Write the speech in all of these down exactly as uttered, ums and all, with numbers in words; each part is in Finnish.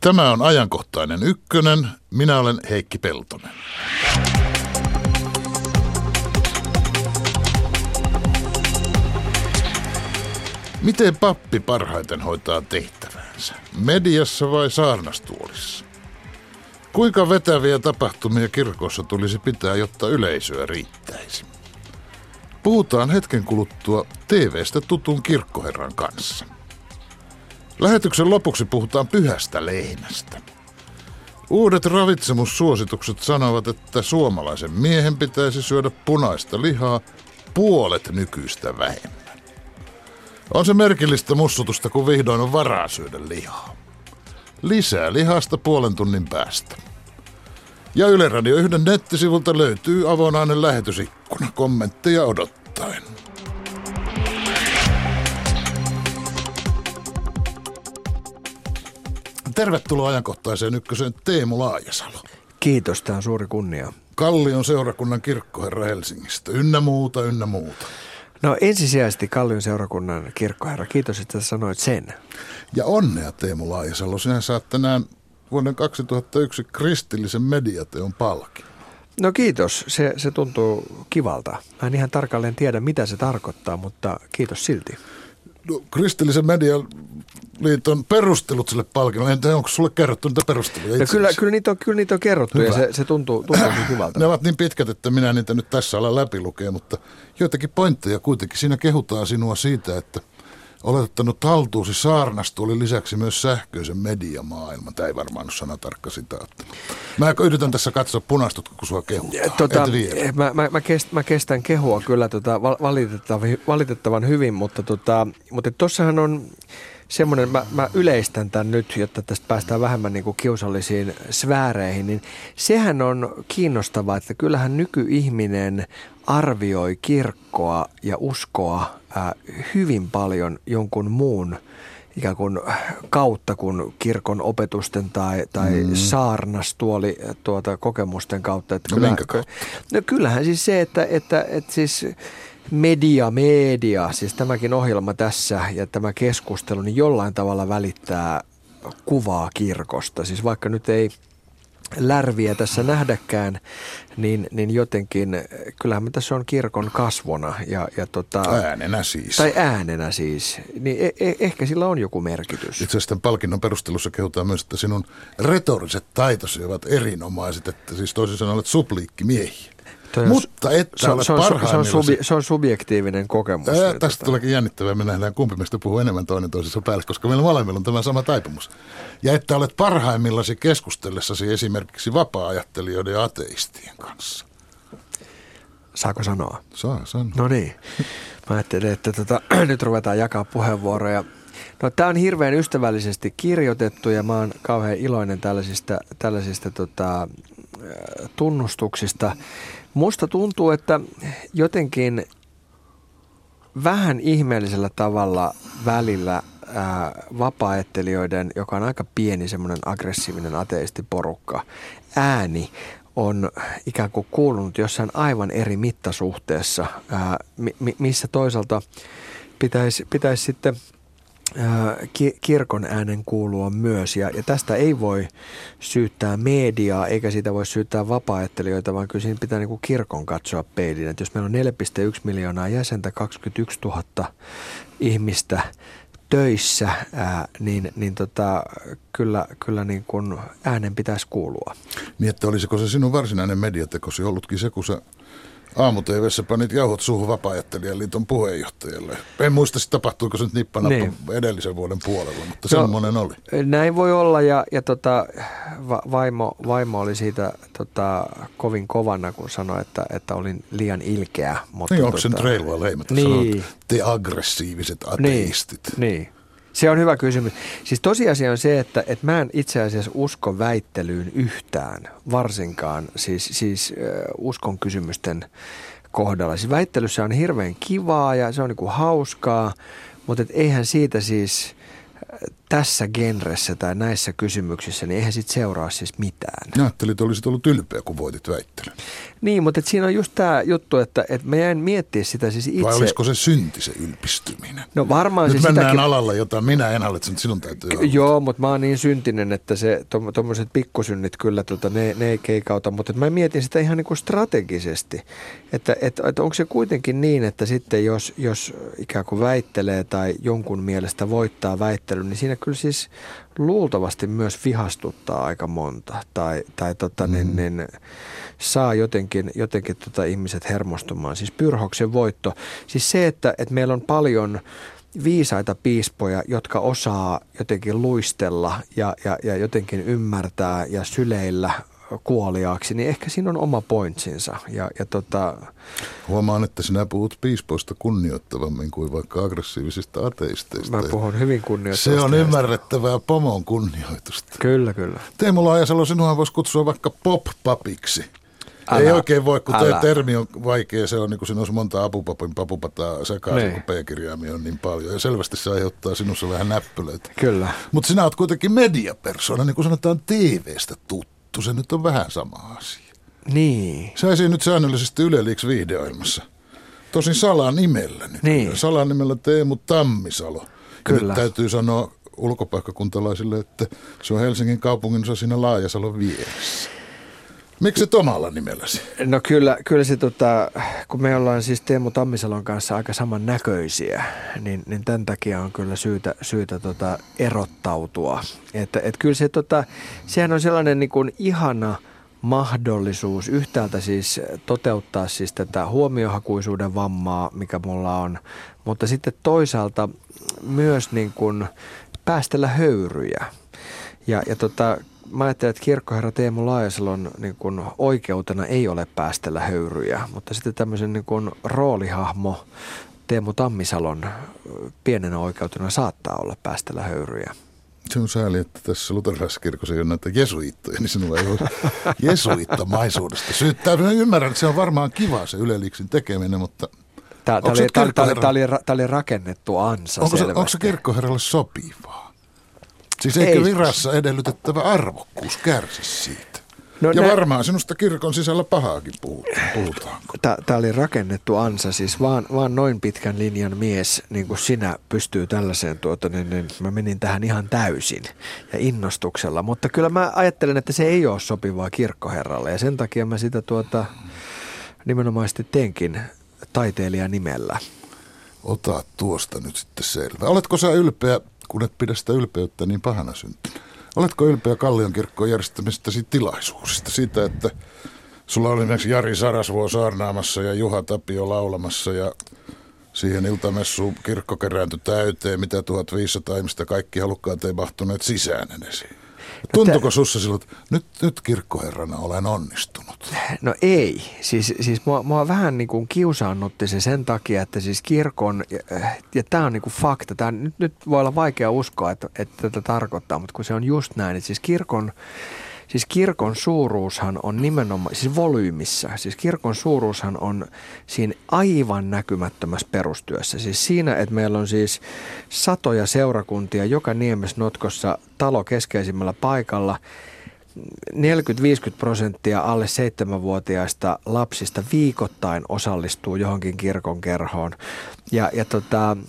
Tämä on ajankohtainen ykkönen. Minä olen Heikki Peltonen. Miten pappi parhaiten hoitaa tehtävänsä? Mediassa vai saarnastuolissa? Kuinka vetäviä tapahtumia kirkossa tulisi pitää, jotta yleisöä riittäisi? Puhutaan hetken kuluttua T V:stä tutun kirkkoherran kanssa. Lähetyksen lopuksi puhutaan pyhästä lehmästä. Uudet ravitsemussuositukset sanovat, että suomalaisen miehen pitäisi syödä punaista lihaa puolet nykyistä vähemmän. On se merkillistä mussutusta, kun vihdoin on varaa syödä lihaa. Lisää lihasta puolen tunnin päästä. Ja Yle Radio yhden nettisivulta löytyy avonainen lähetysikkuna kommentteja odottaen. Tervetuloa ajankohtaiseen ykköseen Teemu Laajasalo. Kiitos, tämä on suuri kunnia. Kallion seurakunnan kirkkoherra Helsingistä, ynnä muuta, ynnä muuta. No ensisijaisesti Kallion seurakunnan kirkkoherra, kiitos, että sanoit sen. Ja onnea Teemu Laajasalo, sinä saat tänään vuoden kaksituhattayksi kristillisen mediateon palkinnon. No kiitos, se, se tuntuu kivalta. Mä en ihan tarkalleen tiedä, mitä se tarkoittaa, mutta kiitos silti. No, kristillisen median liiton perustelut sille palkinnolle. En tiedä, onko sulle kerrottu niitä perusteluja? No kyllä, kyllä, niitä on, kyllä niitä on kerrottu. Hyvä. Ja se, se tuntuu, tuntuu kivalta. Ne ovat niin pitkät, että minä niitä nyt tässä ala läpilukea, mutta joitakin pointteja kuitenkin. Siinä kehutaan sinua siitä, että olet ottanut haltuusi saarnastuolin lisäksi myös sähköisen mediamaailman. Tämä ei varmaan ole sanatarkka sitaatti. Mä yritän tässä katsoa, punastutko, kun sua kehutaan. Tota, mä, mä, mä, kest, mä kestän kehua kyllä tota, valitettavan, valitettavan hyvin, mutta tota, mutta tossahan on semmoinen, mä, mä yleistän tämän nyt, jotta tästä päästään vähemmän niin kuin kiusallisiin sfääreihin, niin sehän on kiinnostavaa, että kyllähän nykyihminen arvioi kirkkoa ja uskoa ää, hyvin paljon jonkun muun ikään kuin kautta kuin kirkon opetusten tai, tai mm. saarnastuoli tuota kokemusten kautta. Että no kyllä, minkä kautta? No kyllähän siis se, että, että, että siis media, media, siis tämäkin ohjelma tässä ja tämä keskustelu, niin jollain tavalla välittää kuvaa kirkosta. Siis vaikka nyt ei lärviä tässä nähdäkään, niin, niin jotenkin, kyllähän me tässä on kirkon kasvona. Ja, ja tota, äänenä siis. Tai äänenä siis. Niin e- e- ehkä sillä on joku merkitys. Itse asiassa tämän palkinnon perustelussa kehutaan myös, että sinun retoriset taitosi ovat erinomaiset, että siis toisin sanoen olet supliikkimiehiä. On, mutta että se, olet se, on, parhaimmillaan... Se on, subi, se on subjektiivinen kokemus. Ää, tästä tuleekin jännittävää. Me nähdään, kumpi meistä puhuu enemmän toinen toisessa päälle, koska meillä molemmilla on tämä sama taipumus. Ja että olet parhaimmillasi keskustellessasi esimerkiksi vapaa-ajattelijoiden ja ateistien kanssa. Saako sanoa? Saa sanoa. No niin. Mä ajattelin, että tota, nyt ruvetaan jakaa puheenvuoroja. No, tämä on hirveän ystävällisesti kirjoitettu ja mä oon kauhean iloinen tällaisista, tällaisista tota, tunnustuksista. Musta tuntuu, että jotenkin vähän ihmeellisellä tavalla välillä ää, vapaa-ajattelijoiden, joka on aika pieni semmoinen aggressiivinen ateistiporukka, ääni on ikään kuin kuulunut jossain aivan eri mittasuhteessa, ää, mi- missä toisaalta pitäisi, pitäisi sitten kirkon äänen kuulua myös. Ja, ja tästä ei voi syyttää mediaa, eikä siitä voi syyttää vapaa-ajattelijoita, vaan kyllä siinä pitää niin kuin kirkon katsoa peiliin. Että jos meillä on neljä pilkku yksi miljoonaa jäsentä, kaksikymmentäyksituhatta ihmistä töissä, ää, niin, niin tota, kyllä, kyllä niin kuin äänen pitäisi kuulua. Niin, että olisiko se sinun varsinainen mediatekosi ollutkin se, kun sä aamu-T V:ssä panit jauhot suuhun vapaa-ajattelijan liiton puheenjohtajalle. En muista, tapahtuiko se nyt nippanappa niin edellisen vuoden puolella, mutta no, semmoinen oli. Näin voi olla ja, ja tota, va, vaimo, vaimo oli siitä tota, kovin kovana, kun sanoi, että, että olin liian ilkeä. Mutta niin, onko tota, sen reilua leimata? Niin. Sanot, te aggressiiviset ateistit. Niin, niin. Se on hyvä kysymys. Siis tosiasia on se, että, että mä en itse asiassa usko väittelyyn yhtään, varsinkaan siis, siis äh, uskon kysymysten kohdalla. Siis väittelyssä on hirveän kivaa ja se on niin kuin hauskaa, mutta et eihän siitä siis tässä genressä tai näissä kysymyksissä, niin eihän sit seuraa siis mitään. Mä ajattelin, että olisit ollut ylpeä, kun voitit väittelyn. Niin, mutta siinä on just tämä juttu, että, että mä jäin miettiä sitä siis itse. Vai olisiko se synti, se ylpistyminen? No varmaan Nyt se mennään sitäkin... alalla, jota minä en ole, että sinun täytyy olla. Joo, mutta mä oon niin syntinen, että se tuommoiset pikkusynnit kyllä, tota, ne, ne ei keikauta. Mutta mä mietin sitä ihan niin kuin strategisesti, että, että, että onko se kuitenkin niin, että sitten jos, jos ikään kuin väittelee tai jonkun mielestä voittaa väittelyn, niin siinä kyllä siis luultavasti myös vihastuttaa aika monta tai, tai tota, mm. niin, niin, saa jotenkin, jotenkin tota ihmiset hermostumaan. Siis Pyrrhoksen voitto, siis se, että, että meillä on paljon viisaita piispoja, jotka osaa jotenkin luistella ja, ja, ja jotenkin ymmärtää ja syleillä kuoliaaksi, niin ehkä siinä on oma pointsinsa. Ja, ja tota... Huomaan, että sinä puhut piispoista kunnioittavammin kuin vaikka aggressiivisista ateisteista. Mä puhun hyvin kunnioittavasti. Se on ymmärrettävää pomon kunnioitusta. Kyllä, kyllä. Teemu Laajasalo, sinua voisi kutsua vaikka pop-papiksi. Älä, Ei oikein voi, kun tuo älä. termi on vaikea. Se on niin kuin siinä olisi monta apupapin papupataa sekaisin, Niin. kun P-kirjaimia on niin paljon. Ja selvästi se aiheuttaa sinussa vähän näppylöitä. Kyllä. Mutta sinä olet kuitenkin mediapersona, niin kuin sanotaan T V:stä tuttu. Se nyt on vähän sama asia. Niin. Sä esiinnyt säännöllisesti Yle Liiks viihdeohjelmassa. Tosin salanimellä nyt. Niin. Salanimellä Teemu Tammisalo. Ja Kyllä. nyt täytyy sanoa ulkopaikkakuntalaisille, että se on Helsingin kaupungin osa siinä Laajasalon vieressä. Miksi et omalla nimelläsi? No kyllä, kyllä se, tota, kun me ollaan siis Teemu Tammisalon kanssa aika samannäköisiä, niin, niin tämän takia on kyllä syytä, syytä tota erottautua. Että et kyllä se, tota, sehän on sellainen niin kuin ihana mahdollisuus yhtäältä siis toteuttaa siis tätä huomiohakuisuuden vammaa, mikä mulla on, mutta sitten toisaalta myös niin kuin päästellä höyryjä. Ja, ja tota, mä ajattelen, että kirkkoherra Teemu Laajasalon niin kuin oikeutena ei ole päästellä höyryjä, mutta sitten tämmöisen niin kuin roolihahmo Teemu Tammisalon pienenä oikeutena saattaa olla päästellä höyryjä. Se on sääli, että tässä luterilaiskirkossa ei ole näitä jesuittoja, niin sinulla ei ole jesuittamaisuudesta syyttää. Mä ymmärrän, että se on varmaan kiva se Yle Liiksin tekeminen, mutta... Tämä oli, oli, oli rakennettu ansa onko se, selvästi. onko se kirkkoherralle sopivaa? Siis eikö Ei. virassa edellytettävä arvokkuus kärsi siitä? No ja nä- varmaan sinusta kirkon sisällä pahaakin puhutaan. Puhutaanko? Tämä oli rakennettu ansa, siis vaan, vaan noin pitkän linjan mies, niin kuin sinä, pystyy tällaiseen, tuota, niin, niin mä menin tähän ihan täysin ja innostuksella. Mutta kyllä mä ajattelen, että se ei ole sopivaa kirkkoherralle ja sen takia mä sitä tuota, nimenomaisesti teenkin taiteilijan nimellä. Ota tuosta nyt sitten selvä. Oletko sä ylpeä, kun et pidä sitä ylpeyttä niin pahana syntynä? Oletko ylpeä Kallion kirkkoon järjestämisestä tilaisuuksista? Siitä, että sulla oli esimerkiksi Jari Sarasvuo saarnaamassa ja Juha Tapio laulamassa ja siihen iltamessuun kirkko kerääntyi täyteen, mitä tuhatviisisataa ihmistä, kaikki halukkaat ei mahtuneet sisään edes. Tuntuuko sussa silloin, että nyt, nyt kirkkoherrana olen onnistunut? No ei. Siis, siis mua, mua vähän niin kuin kiusaannutti se sen takia, että siis kirkon, ja, ja tämä on niin kuin fakta, tää, nyt, nyt voi olla vaikea uskoa, että, että tätä tarkoittaa, mutta kun se on just näin, että siis kirkon, siis kirkon suuruushan on nimenomaan, siis volyymissa, siis kirkon suuruushan on siinä aivan näkymättömässä perustyössä. Siis siinä, että meillä on siis satoja seurakuntia joka niemesnotkossa talo keskeisimmällä paikalla, neljäkymmentä viisikymmentä prosenttia alle seitsemänvuotiaista lapsista viikoittain osallistuu johonkin kirkon kerhoon. Ja, ja tota,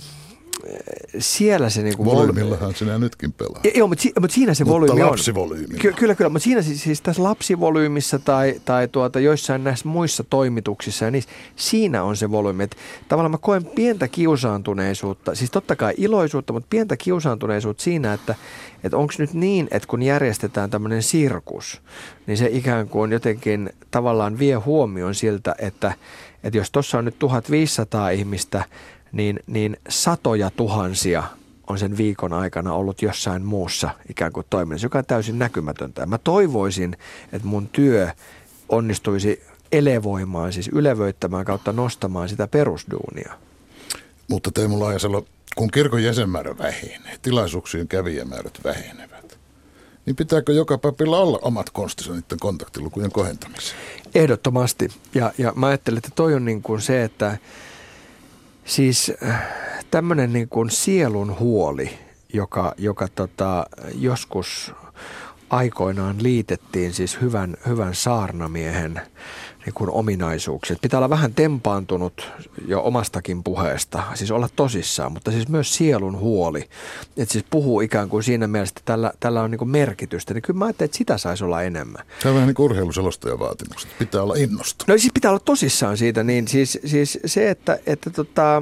siellä se niinku Volyymillahan sinä nytkin pelaa. Joo, mutta, si, mutta siinä se mutta volyymi on. lapsivolyymilla. Ky- kyllä, kyllä, mutta siinä siis, siis tässä lapsivolyymissa tai, tai tuota, joissain näissä muissa toimituksissa, ja niissä, siinä on se volyymi. Että tavallaan mä koen pientä kiusaantuneisuutta, siis totta kai iloisuutta, mutta pientä kiusaantuneisuutta siinä, että, että onko nyt niin, että kun järjestetään tämmöinen sirkus, niin se ikään kuin jotenkin tavallaan vie huomioon siltä, että, että jos tuossa on nyt tuhatviisisataa ihmistä, Niin, niin satoja tuhansia on sen viikon aikana ollut jossain muussa ikään kuin toiminnassa, joka on täysin näkymätöntä. Mä toivoisin, että mun työ onnistuisi elevoimaan, siis ylevöittämään kautta nostamaan sitä perusduunia. Mutta Teemu Laajasalo, kun kirkon jäsenmäärä vähenee, tilaisuuksien kävijämäärät vähenevät, niin pitääkö joka papilla olla omat konstinsa niiden kontaktilukujen kohentamiseen? Ehdottomasti. Ja, ja mä ajattelen, että toi on niin kuin se, että siis tämmöinen niin kuin sielun huoli joka, joka tota, joskus aikoinaan liitettiin siis hyvän, hyvän saarnamiehen niin kuin ominaisuuksia. Pitää olla vähän tempaantunut jo omastakin puheesta, siis olla tosissaan, mutta siis myös sielun huoli. Että siis puhuu ikään kuin siinä mielessä, että tällä, tällä on niin kuin merkitystä. Niin kyllä mä ajattelin, että sitä saisi olla enemmän. Se on vähän niin kuin urheiluselostajan vaatimukset. Pitää olla innostunut. No siis pitää olla tosissaan siitä. Niin siis, siis se, että, että tota,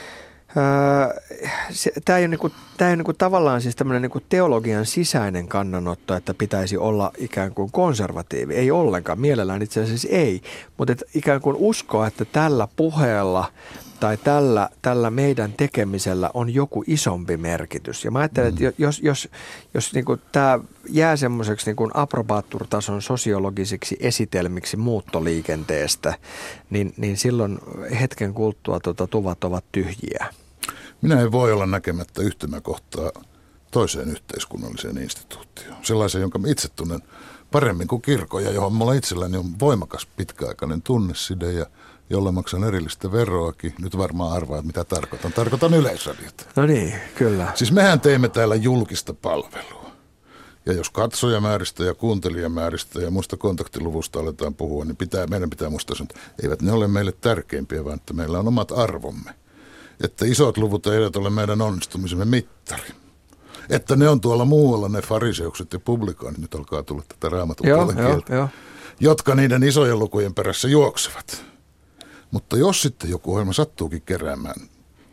tämä ei ole, niinku, tää ei ole niinku tavallaan siis tämmöinen niinku teologian sisäinen kannanotto, että pitäisi olla ikään kuin konservatiivi. Ei ollenkaan, mielellään itse asiassa ei, mutta et ikään kuin uskoa, että tällä puheella tai tällä, tällä meidän tekemisellä on joku isompi merkitys. Ja mä ajattelen, mm. että jos, jos, jos niinku tämä jää semmoiseksi niinku approbaatturtason sosiologisiksi esitelmiksi muuttoliikenteestä, niin, niin silloin hetken kuluttua tota, tuvat ovat tyhjiä. Minä en voi olla näkemättä yhtymäkohtaa toiseen yhteiskunnalliseen instituutioon. Sellaisen, jonka itse tunnen paremmin kuin kirkon ja johon mulla itselläni on voimakas pitkäaikainen tunneside ja jolle maksan erillistä veroakin. Nyt varmaan arvaat, mitä tarkoitan. Tarkoitan Yleisradiota. No niin, kyllä. Siis mehän teemme täällä julkista palvelua. Ja jos katsojamääristä ja kuuntelijamääristä ja muista kontaktiluvusta aletaan puhua, niin pitää, meidän pitää muistaa, että eivät ne ole meille tärkeimpiä, vaan että meillä on omat arvomme. Että isot luvut eivät ole meidän onnistumisemme mittari. Että ne on tuolla muualla ne fariseukset ja publikaanit, nyt alkaa tulla tätä raamatun puolen kieltä, jo. jotka niiden isojen lukujen perässä juoksevat. Mutta jos sitten joku ohjelma sattuukin keräämään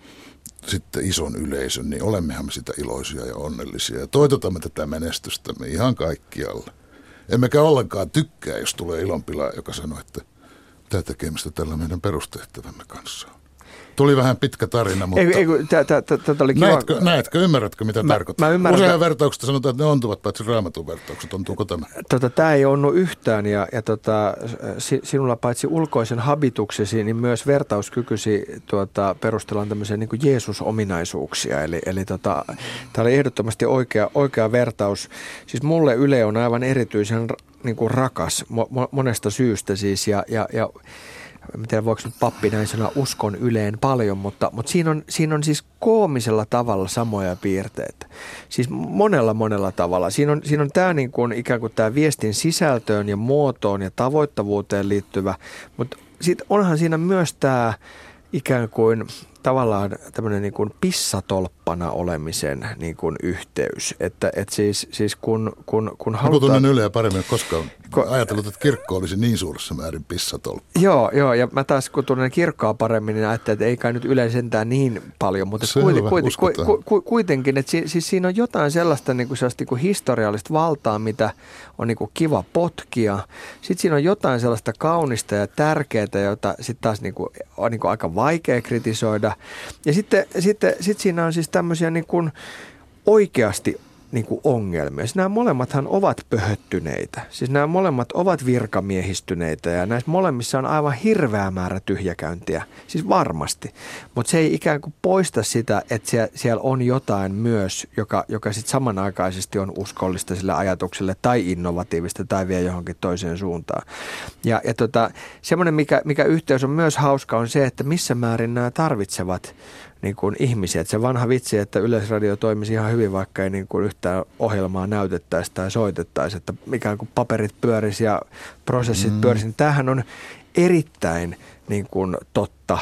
sitten ison yleisön, niin olemmehan me sitä iloisia ja onnellisia. Ja toitotamme tätä menestystämme ihan kaikkialle. Emmekä ollenkaan tykkää, jos tulee ilonpilaa, joka sanoo, että mitä tekemistä tällä meidän perustehtävämme kanssa on. Tuli vähän pitkä tarina, mutta ei, ei, tää, tää, tää, tää oli kiva. Näetkö, näetkö, ymmärrätkö, mitä mä, tarkoittaa? Mä Usein vertauksista sanotaan, että ne ontuvat, paitsi raamatun vertaukset. Ontuuko tämä? Tota, tämä ei onnu yhtään, ja, ja tota, sinulla paitsi ulkoisen habituksesi, niin myös vertauskykysi tuota, perustellaan tämmöisiä niin kuin Jeesus-ominaisuuksia. Eli, eli tota, tämä oli ehdottomasti oikea, oikea vertaus. Siis mulle Yle on aivan erityisen niin kuin rakas mo, monesta syystä siis, ja, ja, ja en tiedä, voiko nyt pappi näin sanoa, uskon Yleen paljon, mutta, mutta siinä, on, siinä on siis koomisella tavalla samoja piirteitä. Siis monella monella tavalla. Siinä on, siinä on tämä niin kuin, ikään kuin tämä viestin sisältöön ja muotoon ja tavoittavuuteen liittyvä, mutta sitten onhan siinä myös tämä ikään kuin tavallaan tämmöinen niin kuin pissatolppana olemisen niin kuin yhteys. Että et siis, siis kun, kun, kun halutaan... Kun tunnen Yleä paremmin, koska ajatellut, että kirkko olisi niin suuressa määrin pissatolppa. Joo, joo, ja mä taas kun tunnen kirkkoa paremmin, niin ajattelin, että ei kai nyt Yle sentään niin paljon, mutta Selvä, kuiten, kuiten, kuiten, kuitenkin, että si, siis siinä on jotain sellaista, niin kuin sellaista niin kuin historiallista valtaa, mitä on niin kuin kiva potkia. Sitten siinä on jotain sellaista kaunista ja tärkeää, jota sitten taas niin kuin, on niin kuin aika vaikea kritisoida. Ja sitten, sitten sit siinä on siis tämmöisiä niin kuin oikeasti niin kuin ongelmia. Siis nämä molemmathan ovat pöhöttyneitä. Siis nämä molemmat ovat virkamiehistyneitä ja näissä molemmissa on aivan hirveä määrä tyhjäkäyntiä. Siis varmasti. Mutta se ei ikään kuin poista sitä, että siellä, siellä on jotain myös, joka, joka sitten samanaikaisesti on uskollista sille ajatukselle tai innovatiivista tai vie johonkin toiseen suuntaan. Ja, ja tota, semmoinen, mikä, mikä yhteys on myös hauska, on se, että missä määrin nämä tarvitsevat niin kuin ihmisiä. Että se vanha vitsi, että Yleisradio toimisi ihan hyvin, vaikka ei niin kuin yhtään ohjelmaa näytettäisi tai soitettaisi, että ikään kuin paperit pyörisi ja prosessit mm. pyörisi. Tämähän on erittäin niin kuin totta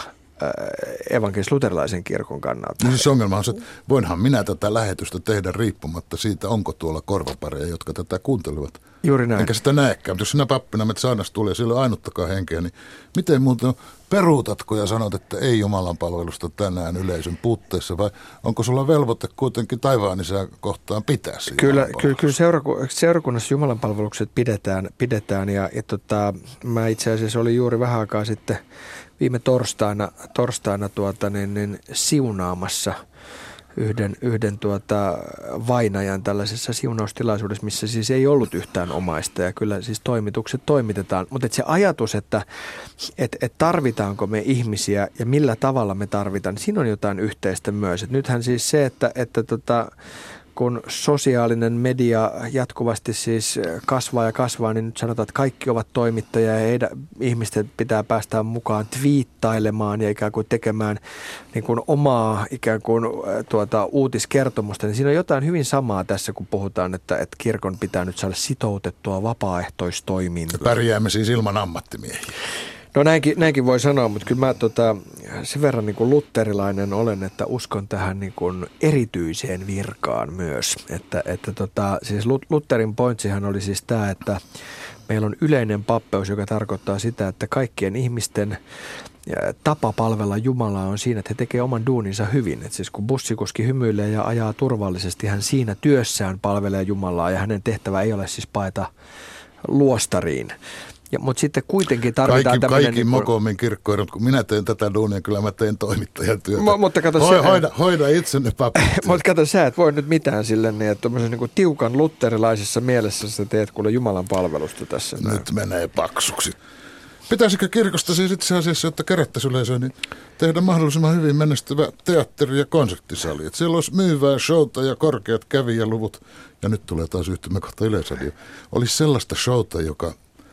evankelis-luterilaisen kirkon kannalta. No siis ongelma on se, että voinhan minä tätä lähetystä tehdä riippumatta siitä, onko tuolla korvapareja, jotka tätä kuuntelevat. Juuri näin. Enkä sitä näekään, mutta jos sinä pappina menet saarnasta tulee, siellä ei ole ainuttakaan henkeä, niin miten muuten peruutatko ja sanot, että ei Jumalan palvelusta tänään yleisön puutteessa, vai onko sulla velvoite kuitenkin taivaan isää kohtaan pitää siinä? Kyllä, kyllä, kyllä seuraku- seurakunnassa Jumalan palvelukset pidetään, pidetään ja, ja tota, mä itse asiassa olin juuri vähän aikaa sitten viime torstaina, torstaina tuota, niin, niin, siunaamassa yhden, yhden tuota, vainajan tällaisessa siunaustilaisuudessa, missä siis ei ollut yhtään omaista ja kyllä siis toimitukset toimitetaan. Mutta et se ajatus, että et, et tarvitaanko me ihmisiä ja millä tavalla me tarvitaan, niin siinä on jotain yhteistä myös. Et nythän siis se, että, että tota, kun sosiaalinen media jatkuvasti siis kasvaa ja kasvaa, niin nyt sanotaan, että kaikki ovat toimittajia ja heidän ihmisten pitää päästä mukaan twiittailemaan ja ikään kuin tekemään niin kuin omaa ikään kuin tuota, uutiskertomusta. Niin siinä on jotain hyvin samaa tässä, kun puhutaan, että, että kirkon pitää nyt saada sitoutettua vapaaehtoistoimintaan. Pärjäämme siis ilman ammattimiehiä. No näinkin, näinkin voi sanoa, mutta kyllä mä tota, sen verran niin kuin luterilainen olen, että uskon tähän niin kuin erityiseen virkaan myös. Että, että tota, siis Lutherin pointsihan oli siis tämä, että meillä on yleinen pappeus, joka tarkoittaa sitä, että kaikkien ihmisten tapa palvella Jumalaa on siinä, että he tekevät oman duuninsa hyvin. Et siis kun bussikuski hymyilee ja ajaa turvallisesti, hän siinä työssään palvelee Jumalaa ja hänen tehtävä ei ole siis paeta luostariin. Ja, mutta sitten kuitenkin tarvitaan Kaikki, tämmöinen... Kaikki niin Mokomin kirkkoidut, kun minä teen tätä duunia, kyllä mä teen toimittajan työtä. M- mutta kato Hoi, se, hoida, hoida itsenne papit. Mutta kato sä, et voi nyt mitään sille niin, että tuommoisen niin kuin tiukan luterilaisessa mielessä sä teet kuule Jumalan palvelusta tässä. Nyt näin. Menee paksuksi. Pitäisikö kirkosta siis itse asiassa, jotta kerättäisiin yleisöä, niin tehdä mahdollisimman hyvin menestyvä teatteri- ja konserttisali. Että siellä olisi myyvää showta ja korkeat kävijäluvut, ja nyt tulee taas yhtymäkohta Yleisradio. Olisi sellaista showta, joka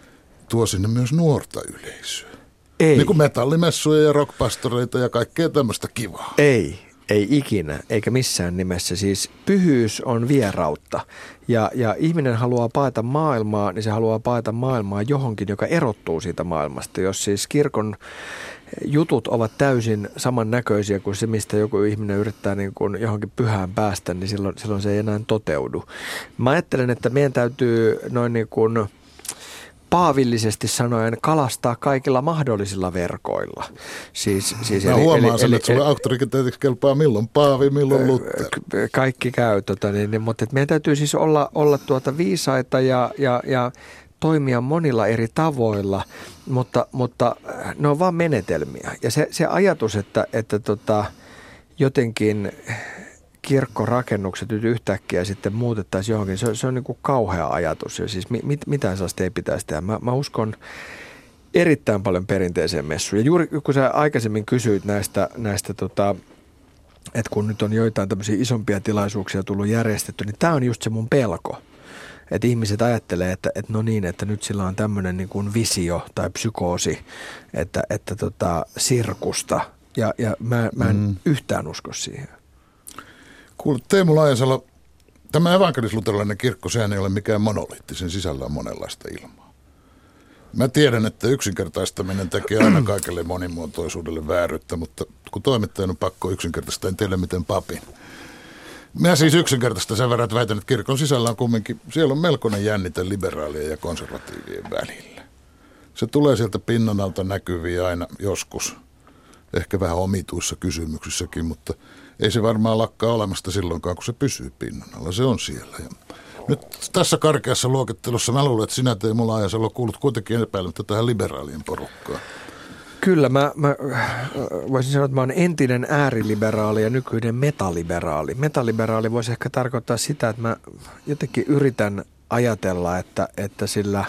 tuo sinne myös nuorta yleisöä. Ei. Niin kuin metallimessuja ja rockpastoreita ja kaikkea tämmöistä kivaa. Ei, ei ikinä, eikä missään nimessä. Siis pyhyys on vierautta. Ja, ja ihminen haluaa paeta maailmaa, niin se haluaa paeta maailmaa johonkin, joka erottuu siitä maailmasta. Jos siis kirkon jutut ovat täysin samannäköisiä kuin se, mistä joku ihminen yrittää niin kuin johonkin pyhään päästä, niin silloin, silloin se ei enää toteudu. Mä ajattelen, että meidän täytyy noin niin kuin paavillisesti sanoen kalastaa kaikilla mahdollisilla verkoilla. Siis, siis Mä eli, huomaan eli, sen, eli, että sulle auktoriteetiksi kelpaa milloin Paavi, milloin Luther. Kaikki käy, tota, niin, niin, mutta meidän täytyy siis olla, olla tuota viisaita ja, ja, ja toimia monilla eri tavoilla, mutta, mutta ne on vaan menetelmiä. Ja se, se ajatus, että, että tota, jotenkin kirkkorakennukset nyt yhtäkkiä sitten muutettaisiin johonkin, se, se on niin kuin kauhea ajatus. Ja siis mit, mitään sellaista ei pitäisi tehdä. Mä, mä uskon erittäin paljon perinteiseen messuun. Ja juuri kun sä aikaisemmin kysyit näistä, näistä tota, että kun nyt on joitain tämmöisiä isompia tilaisuuksia tullut järjestetty, niin tämä on just se mun pelko. Että ihmiset ajattelee, että, että no niin, että nyt sillä on tämmöinen niin kuin visio tai psykoosi, että, että tota, sirkusta. Ja, ja mä, mä en mm. yhtään usko siihen. Kuule, Teemu Laajasalo, tämä evankelis-luterilainen kirkko, sehän ei ole mikään monoliitti, sen sisällä on monenlaista ilmaa. Mä tiedän, että yksinkertaistaminen tekee aina kaikelle monimuotoisuudelle vääryyttä, mutta kun toimittajan on pakko yksinkertaistaa, en tiedä miten papin. Mä siis yksinkertaista sen verran, että väitän, että kirkon sisällä on kumminkin, siellä on melkoinen jännite liberaalien ja konservatiivien välillä. Se tulee sieltä pinnan alta näkyviin aina joskus, ehkä vähän omituissa kysymyksissäkin, mutta ei se varmaan lakkaa olemasta silloinkaan, kun se pysyy pinnan alla. Se on siellä. Ja nyt tässä karkeassa luokittelussa mä luulen, että sinä Teemu Laajasalo kuulut kuitenkin epäilemättä tähän liberaalien porukkaan. Kyllä, mä, mä voisin sanoa, että mä oon entinen ääriliberaali ja nykyinen metaliberaali. Metaliberaali voisi ehkä tarkoittaa sitä, että mä jotenkin yritän ajatella, että, että sillä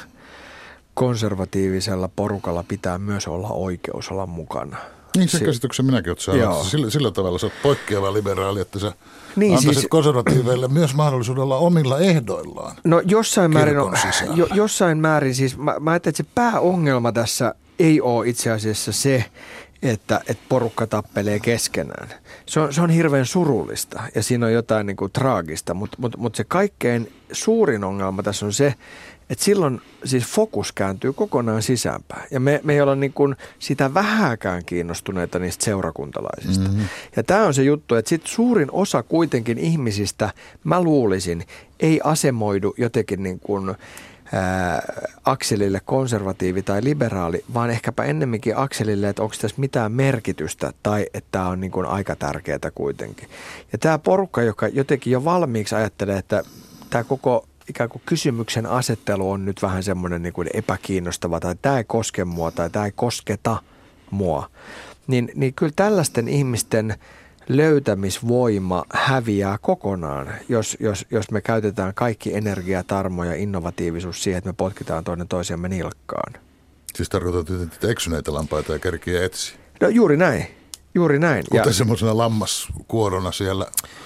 konservatiivisella porukalla pitää myös olla oikeus olla mukana. Niin, sen käsityksen minäkin olet saanut. Sillä, sillä tavalla sä oot poikkeava liberaali, että sä niin, antaisit siis konservatiiveille myös mahdollisuudella omilla ehdoillaan. No jossain määrin, on, jo, jossain määrin siis, mä, mä ajattelin, että se pääongelma tässä ei ole itse asiassa se, että, että porukka tappelee keskenään. Se on, se on hirveän surullista ja siinä on jotain niin kuin traagista, mutta, mutta, mutta se kaikkein suurin ongelma tässä on se, että silloin siis fokus kääntyy kokonaan sisäänpäin ja me, me ei olla niin kuin sitä vähääkään kiinnostuneita niistä seurakuntalaisista. Mm-hmm. Ja tämä on se juttu, että sit suurin osa kuitenkin ihmisistä, mä luulisin, ei asemoidu jotenkin niin kuin ää, akselille konservatiivi tai liberaali, vaan ehkäpä ennemminkin akselille, että onko tässä mitään merkitystä tai että tämä on niin kuin aika tärkeää kuitenkin. Ja tämä porukka, joka jotenkin jo valmiiksi ajattelee, että tämä koko ikään kuin kysymyksen asettelu on nyt vähän semmoinen niin kuin epäkiinnostava tai tämä ei koske mua tai tämä ei kosketa mua, niin, niin kyllä tällaisten ihmisten löytämisvoima häviää kokonaan, jos, jos, jos me käytetään kaikki energia, tarmo ja innovatiivisuus siihen, että me potkitaan toinen toisiamme nilkkaan. Siis tarkoitat, että eksyneitä lampaita ja kerkiä etsiä? No juuri näin, juuri näin. Kuten semmoisena lammaskuorona siellä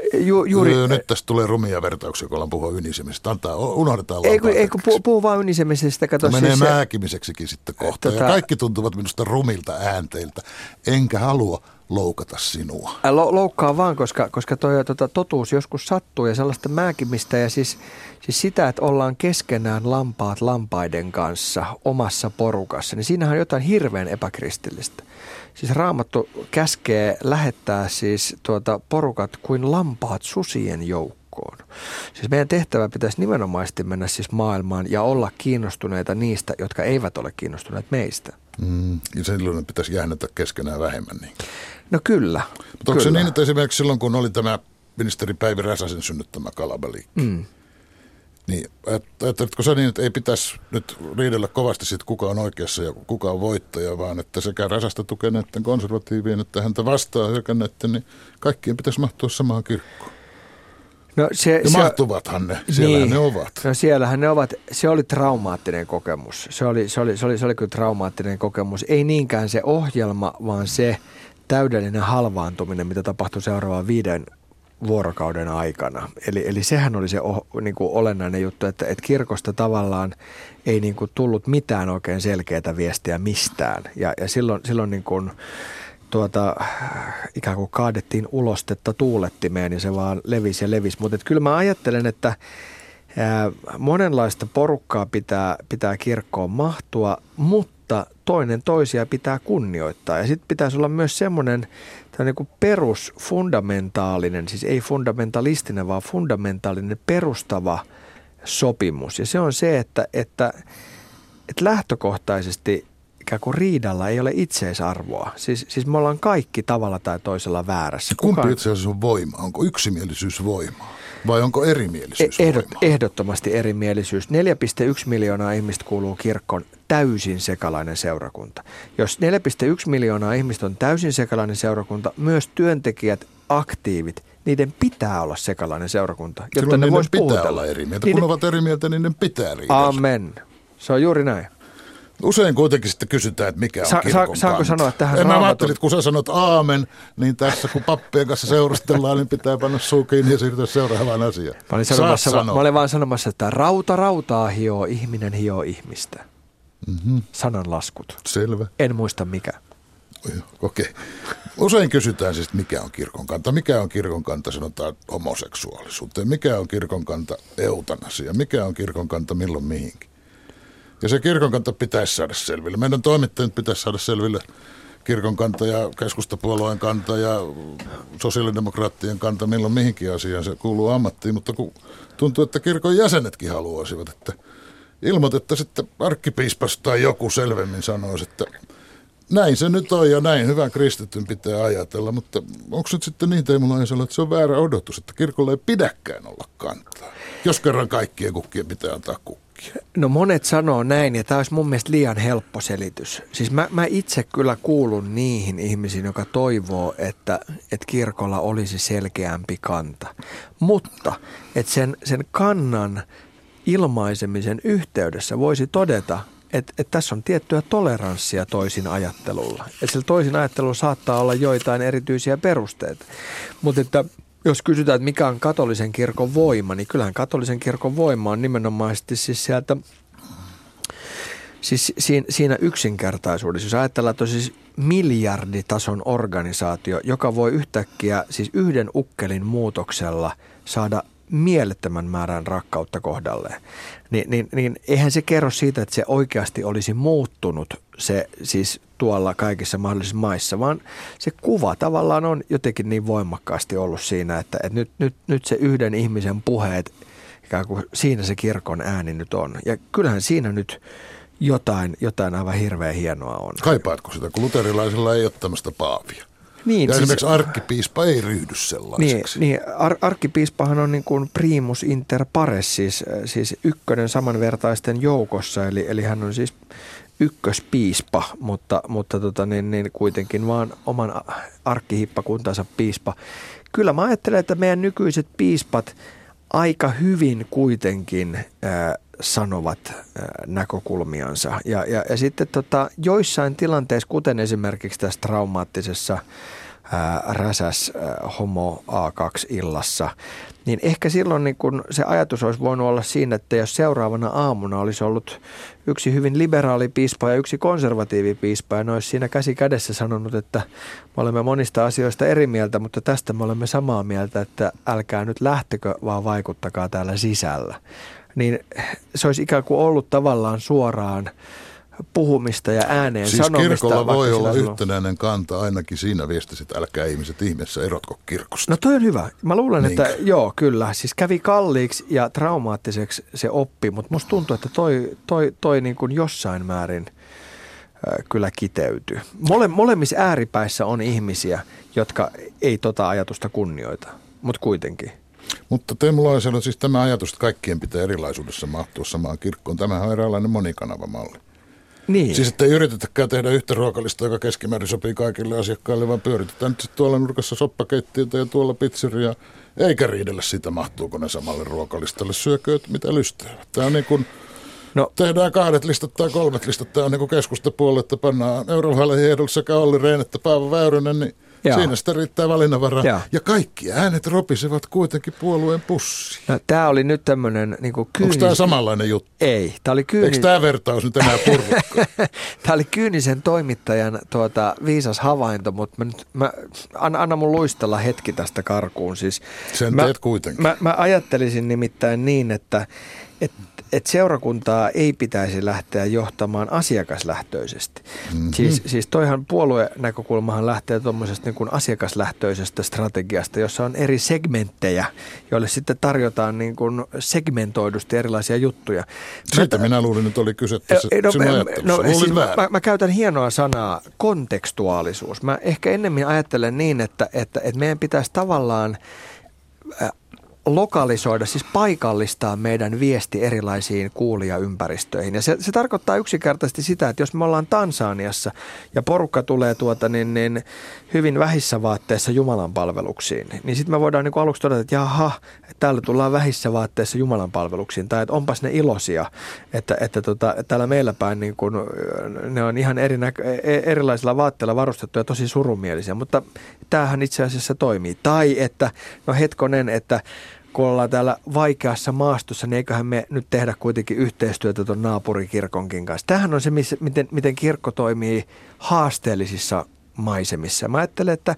Ju, juuri, öö, nyt tästä tulee rumia vertauksia, kun ollaan puhua ynisemisestä. Antaa, unohdetaan ei, ei kun puhu, puhu vaan ynisemisestä. Kato, no menee siis määkimiseksikin sitten kohta. Tota, ja kaikki tuntuvat minusta rumilta äänteiltä. Enkä halua loukata sinua. Loukkaa vaan, koska, koska toi, tota, totuus joskus sattuu ja sellaista määkimistä ja siis, siis sitä, että ollaan keskenään lampaat lampaiden kanssa omassa porukassa, niin siinähän on jotain hirveän epäkristillistä. Siis Raamattu käskee lähettää siis tuota porukat kuin lampaat susien joukkoon. Siis meidän tehtävä pitäisi nimenomaisesti mennä siis maailmaan ja olla kiinnostuneita niistä, jotka eivät ole kiinnostuneet meistä. Mm, ja silloin pitäisi jähnätä keskenään vähemmän. Niin. No kyllä. Mutta onko se niin, että esimerkiksi silloin, kun oli tämä ministeri Päivi Räsäsen synnyttämä kalabaliikki, mm. niin ajatteletko sä niin, että ei pitäisi nyt riidellä kovasti siitä, kuka on oikeassa ja kuka on voittaja, vaan että sekä Räsästä tukeneiden konservatiivien, että häntä vastaan hyökänneiden, niin kaikkien pitäisi mahtua samaan kirkkoon. No se, ja se, mahtuvathan ne, siellähän niin, ne ovat. No siellähän ne ovat, se oli traumaattinen kokemus, se oli, se oli, se oli, se oli kyllä traumaattinen kokemus. Ei niinkään se ohjelma, vaan se täydellinen halvaantuminen, mitä tapahtui seuraavan viiden vuorokauden aikana. Eli, eli sehän oli se oh, niin kuin olennainen juttu, että, että kirkosta tavallaan ei niin kuin tullut mitään oikein selkeää viestiä mistään. Ja, ja silloin, silloin niin kuin tuota, ikään kuin kaadettiin ulostetta tuulettimeen ja se vaan levisi ja levisi. Mutta kyllä mä ajattelen, että ää, monenlaista porukkaa pitää, pitää kirkkoon mahtua, mutta toinen toisia pitää kunnioittaa. Ja sitten pitäisi olla myös semmoinen niin kuin perusfundamentaalinen, siis ei fundamentalistinen, vaan fundamentaalinen perustava sopimus. Ja se on se, että, että, että lähtökohtaisesti ikään kuin riidalla ei ole itseisarvoa. Siis, siis me ollaan kaikki tavalla tai toisella väärässä. Kumpi Kukaan... itse asiassa on voima? Onko yksimielisyys voimaa vai onko erimielisyys Ehdot, voimaa? Ehdottomasti erimielisyys. neljä pilkku yksi miljoonaa ihmistä kuuluu kirkkoon, täysin sekalainen seurakunta. Jos neljä pilkku yksi miljoonaa ihmistä on täysin sekalainen seurakunta, myös työntekijät, aktiivit, niiden pitää olla sekalainen seurakunta, jotta Silloin ne vois pitää puhutella. olla eri mieltä. Niiden... Kun ovat eri mieltä, niin ne pitää riidellä. Amen. Se on juuri näin. Usein kuitenkin sitten kysytään, että mikä on Sa- kirkon Saanko kanta. sanoa tähän En raamatun... mä ajattelin, että kun sä sanot aamen, niin tässä kun pappien kanssa seurustellaan, niin pitää panna suu kiinni ja siirtyä seuraavaan asiaan. Mä olin, sanomassa, mä olin vaan sanomassa, että rauta rautaa hioo, ihminen hioo ihmistä. Mm-hmm. Sananlaskut. Selvä. En muista mikä. Okei. Okay. Usein kysytään siis, mikä on kirkon kanta. Mikä on kirkon kanta, sanotaan, homoseksuaalisuuteen. Mikä on kirkon kanta eutanasia. Mikä on kirkon kanta milloin mihinkin. Ja se kirkon kanta pitäisi saada selville. Meidän toimittajat pitäisi saada selville kirkon kanta ja keskustapuolueen kanta ja sosiaalidemokraattien kanta milloin mihinkin asiaan. Se kuuluu ammattiin, mutta kun tuntuu, että kirkon jäsenetkin haluaisivat, että ilmoitettaisiin, että arkkipiispas tai joku selvemmin sanoisi, että näin se nyt on ja näin hyvän kristityn pitää ajatella, mutta onko nyt sitten niin, Teemu Lainasalo, että se on väärä odotus, että kirkolla ei pidäkään olla kantaa, jos kerran kaikkien kukkien pitää antaa kukkia? No monet sanoo näin ja tämä olisi mun mielestä liian helppo selitys. Siis mä, mä itse kyllä kuulun niihin ihmisiin, joka toivoo, että, että kirkolla olisi selkeämpi kanta, mutta että sen, sen kannan ilmaisemisen yhteydessä voisi todeta, Että et tässä on tiettyä toleranssia toisin ajattelulla. Että sillä toisin ajattelulla saattaa olla joitain erityisiä perusteita. Mutta että jos kysytään, että mikä on katolisen kirkon voima, niin kyllähän katolisen kirkon voima on nimenomaisesti siis sieltä, siis siinä yksinkertaisuudessa. Jos ajatellaan, että on siis miljarditason organisaatio, joka voi yhtäkkiä siis yhden ukkelin muutoksella saada mielettömän määrän rakkautta kohdalleen, niin, niin, niin eihän se kerro siitä, että se oikeasti olisi muuttunut se siis tuolla kaikissa mahdollisissa maissa, vaan se kuva tavallaan on jotenkin niin voimakkaasti ollut siinä, että, että nyt, nyt, nyt se yhden ihmisen puheet, ikään kuin siinä se kirkon ääni nyt on. Ja kyllähän siinä nyt jotain, jotain aivan hirveän hienoa on. Kaipaatko sitä, kun luterilaisilla ei ole tämmöistä paavia? Niin, ja siis, esimerkiksi arkkipiispa ei ryhdy sellaiseksi. Niin, niin ar- arkkipiispahan on niin kuin primus inter pares, siis, siis ykkönen samanvertaisten joukossa, eli, eli hän on siis ykköspiispa, mutta, mutta tota, niin, niin kuitenkin vaan oman arkkihippakuntansa piispa. Kyllä mä ajattelen, että meidän nykyiset piispat aika hyvin kuitenkin äh, sanovat äh, näkökulmiansa. Ja, ja, ja sitten tota, joissain tilanteissa, kuten esimerkiksi tässä traumaattisessa ää, räsäs ää, homo A kaksi illassa, niin ehkä silloin niin kun se ajatus olisi voinut olla siinä, että jos seuraavana aamuna olisi ollut yksi hyvin liberaali piispa ja yksi konservatiivi piispa, ja ne olisi siinä käsi kädessä sanonut, että me olemme monista asioista eri mieltä, mutta tästä me olemme samaa mieltä, että älkää nyt lähtekö, vaan vaikuttakaa täällä sisällä. Niin se olisi ikään kuin ollut tavallaan suoraan puhumista ja ääneen siis sanomista. Siis kirkolla voi olla silloin yhtenäinen kanta ainakin siinä viestissä, että älkää ihmiset ihmeessä erotko kirkosta. No toi on hyvä. Mä luulen, Niinkä? että joo, kyllä. Siis kävi kalliiksi ja traumaattiseksi se oppi, mutta musta tuntuu, että toi, toi, toi niin kuin jossain määrin äh, kyllä kiteytyy. Mole, molemmissa ääripäissä on ihmisiä, jotka ei tota ajatusta kunnioita, mutta kuitenkin. Mutta Teemu Loisalo, siis tämä ajatus, että kaikkien pitää erilaisuudessa mahtua samaan kirkkoon, tämähän on eräänlainen monikanavamalli. Niin. Siis että ei yritetäkään tehdä yhtä ruokalista, joka keskimäärin sopii kaikille asiakkaille, vaan pyöritetään nyt sitten tuolla nurkassa soppakeittiötä ja tuolla pizzeria, eikä riidellä siitä, mahtuuko ne samalle ruokalistalle, syökööt mitä lystäävät. Tämä on niin kuin, no, tehdään kahdet listat tai kolmet listat, tämä on niin kuin keskustapuolue, että pannaan Eurovaaleiden ehdolle sekä Olli Rehn että Paavo Väyrynen, niin Jaa. Siinä sitä riittää valinnanvaraa. Jaa. Ja kaikki äänet ropisevat kuitenkin puolueen pussiin. No, tämä oli nyt tämmöinen niin kuin kyynis... Onko tämä samanlainen juttu? Ei. Tämä oli kyynis... Eikö tämä vertaus nyt enää purvukkaan? Tämä oli kyynisen toimittajan tuota, viisas havainto, mutta mä nyt, mä, anna, anna mun luistella hetki tästä karkuun. Siis Sen mä, teet kuitenkin. Mä, mä ajattelisin nimittäin niin, että et, et seurakuntaa ei pitäisi lähteä johtamaan asiakaslähtöisesti. Mm-hmm. Siis, siis toihan puoluenäkökulmahan lähtee tuommoisesta niin kuin asiakaslähtöisestä strategiasta, jossa on eri segmenttejä, joille sitten tarjotaan niin kuin segmentoidusti erilaisia juttuja. Siitä mä, minä luulin, että oli kyse tässä no, sinun ajattelussa. No, siis mä, mä käytän hienoa sanaa kontekstuaalisuus. Mä ehkä ennemmin ajattelen niin, että, että, että meidän pitäisi tavallaan lokalisoida, siis paikallistaa meidän viesti erilaisiin kuulijaympäristöihin. Ja se, se tarkoittaa yksinkertaisesti sitä, että jos me ollaan Tansaniassa ja porukka tulee tuota niin, niin hyvin vähissä vaatteissa Jumalan palveluksiin, niin sitten me voidaan niin kuin aluksi todeta, että jaha, että täällä tullaan vähissä vaatteissa Jumalan palveluksiin, tai että onpas ne iloisia, että, että tota, täällä meillä päin niin kuin, ne on ihan eri näkö, erilaisilla vaatteilla varustettuja, tosi surumielisiä, mutta tämähän itse asiassa toimii. Tai että, no hetkonen, että kun ollaan täällä vaikeassa maastossa, niin eiköhän me nyt tehdä kuitenkin yhteistyötä tuon naapurikirkonkin kanssa. Tämähän on se, miten, miten kirkko toimii haasteellisissa maisemissa. Mä ajattelen, että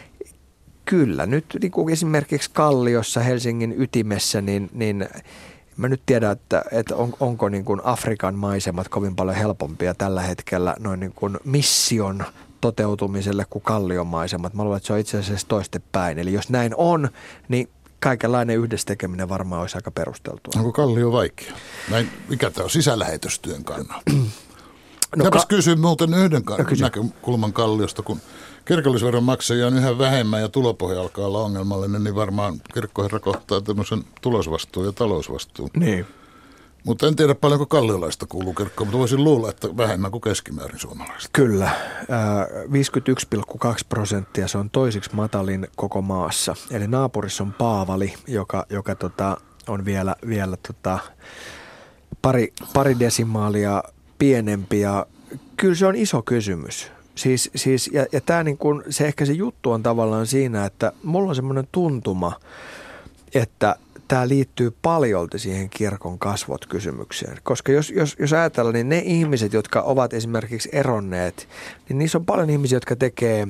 kyllä nyt niin kuin esimerkiksi Kalliossa Helsingin ytimessä, niin, niin mä nyt tiedän, että, että on, onko niin kuin Afrikan maisemat kovin paljon helpompia tällä hetkellä noin niin kuin mission toteutumiselle kuin Kallion maisemat. Mä luulen, että se on itse asiassa toistepäin. Eli jos näin on, niin kaikenlainen yhdessä tekeminen varmaan olisi aika perusteltua. Onko Kallio vaikea? Näin, mikä tämä on sisälähetystyön kannalta? No, Käpäs ka- kysyä muuten yhden ka- no, näkökulman Kalliosta, kun kirkollisveron maksajia on yhä vähemmän ja tulopohja alkaa olla ongelmallinen, niin varmaan kirkkoherra kohtaa tämmöisen tulosvastuun ja talousvastuun. Niin. Mutta en tiedä paljonko kalliolaista kuuluu kirkkoon, mutta voisin luulla, että vähemmän kuin keskimäärin suomalaista. Kyllä. viisikymmentäyksi pilkku kaksi prosenttia, se on toisiksi matalin koko maassa. Eli naapurissa on Paavali, joka, joka tota, on vielä, vielä tota, pari, pari desimaalia pienempi. Ja kyllä se on iso kysymys. Siis, siis, ja ja tää niin kun, se ehkä se juttu on tavallaan siinä, että mulla on semmoinen tuntuma, että tämä liittyy paljolti siihen kirkon kasvot kysymykseen, koska jos, jos, jos ajatellaan, niin ne ihmiset, jotka ovat esimerkiksi eronneet, niin niissä on paljon ihmisiä, jotka tekee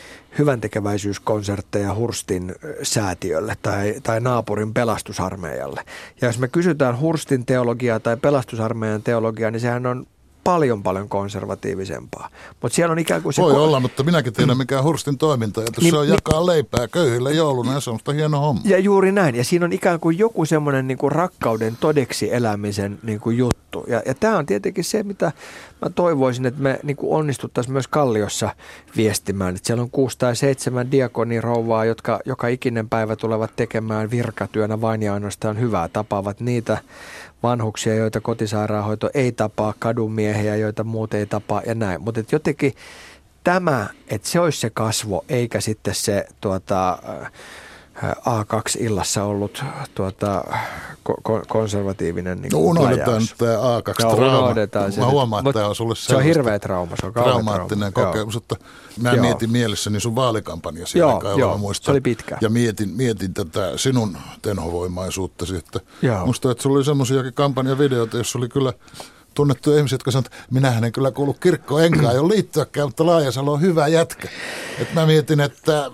hyväntekeväisyyskonsertteja Hurstin säätiölle tai, tai naapurin pelastusarmeijalle. Ja jos me kysytään Hurstin teologiaa tai pelastusarmeijan teologiaa, niin sehän on paljon, paljon konservatiivisempaa. Mutta siellä on ikään kuin se... Voi ko- olla, mutta minäkin tiedän, mikä on Hurstin toiminta. Ja niin, se on jakaa niin, leipää köyhille jouluna ja se on sitä hieno homma. Ja juuri näin. Ja siinä on ikään kuin joku semmoinen niin kuin rakkauden todeksi elämisen niin kuin juttu. Ja, ja tämä on tietenkin se, mitä mä toivoisin, että me niin kuin onnistuttaisiin myös Kalliossa viestimään. Että siellä on kuusi tai seitsemän diakonirouvaa, jotka joka ikinen päivä tulevat tekemään virkatyönä vain ja ainoastaan hyvää. Tapaavat niitä vanhuksia, joita kotisairaanhoito ei tapaa, kadunmiehiä, joita muut ei tapaa ja näin. Mutta jotenkin tämä, että se olisi se kasvo, eikä sitten se tuota, A kaksi illassa ollut tuota, ko- konservatiivinen niin no unohdetaan nyt tämä A kaksi trauma. Mä huomaan, että tämä on sulle se on hirveä trauma. Se on traumaattinen trauma. kokemus. Että mä joo. mietin mielessäni sun vaalikampanjasi joo, joo, se oli pitkä. Ja mietin, mietin tätä sinun tenhovoimaisuuttasi. Että musta, että sulla oli semmoisiakin kampanjavideoita, jossa oli kyllä tunnettuja ihmisiä, jotka sanoivat, että minähän en kyllä kuulu kirkkoon, enkä aio liittyäkään, mutta Laajasalo on hyvä jätkä. Että mä mietin, että